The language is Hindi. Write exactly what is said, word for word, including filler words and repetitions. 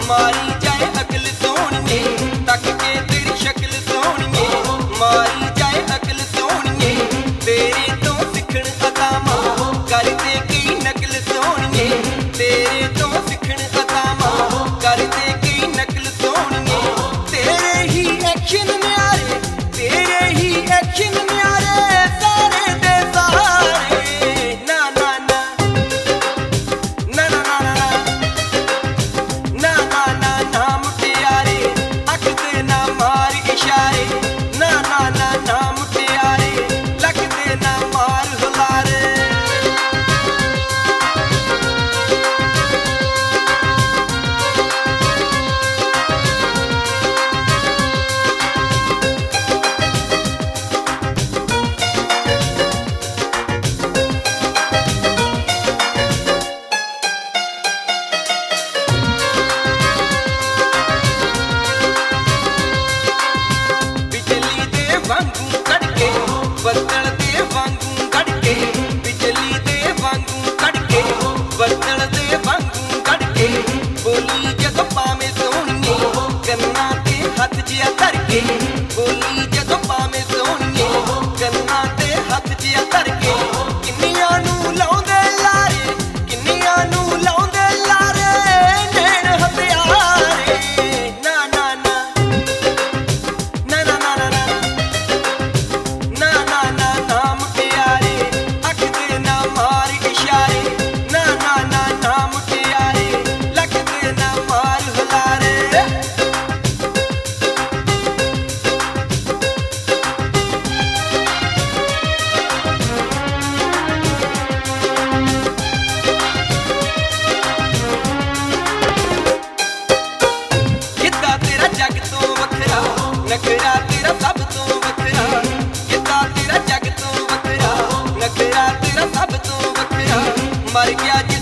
मारी जाए अकल सोनिए तक के तेरी शक्ल सोनिए मारी जाए अकल सोनिए तेरे तो सिखण अदामा करते कई नकल सोनिए तेरे तो सिखण अदामा करते कई नकल सोनिए तेरे ही एक्शन न्यारे तेरे ही एक्शन न्यारे सारे दे सारे ना ना ना ना ना ना ना ना ना ना ना मुटियारे अख दे ना मार इशारे ना ना ना ना मुटियारे लख दे ना मार हुलारे बिजली दे वांगू कड़के बदल दे वांगू कड़के बिजली दे वांगू कड़के बदल दे वांगू कड़के बोली जदों पावे सोनिए गन्ना ते हथ जिया धरके बोली जदों पावे सोनिए गन्ना ते हथ जिया धरके किन्नियां नूं लाउंदे लारे किन्नियां नूं लाउंदे लारे नैण हथियारे ना ना ना ना ना ना ना ना ना ना ना मुटियारे अख दे ना मार इशारे ना ना ना ना मुटियारे लख दे ना मार हुलारे किद्दा तेरा जग तो वखरा नखरा तेरा सब तो वखरा किद्दा तेरा जग तो वखरा नखरा तेरा सब तो वखरा मर गया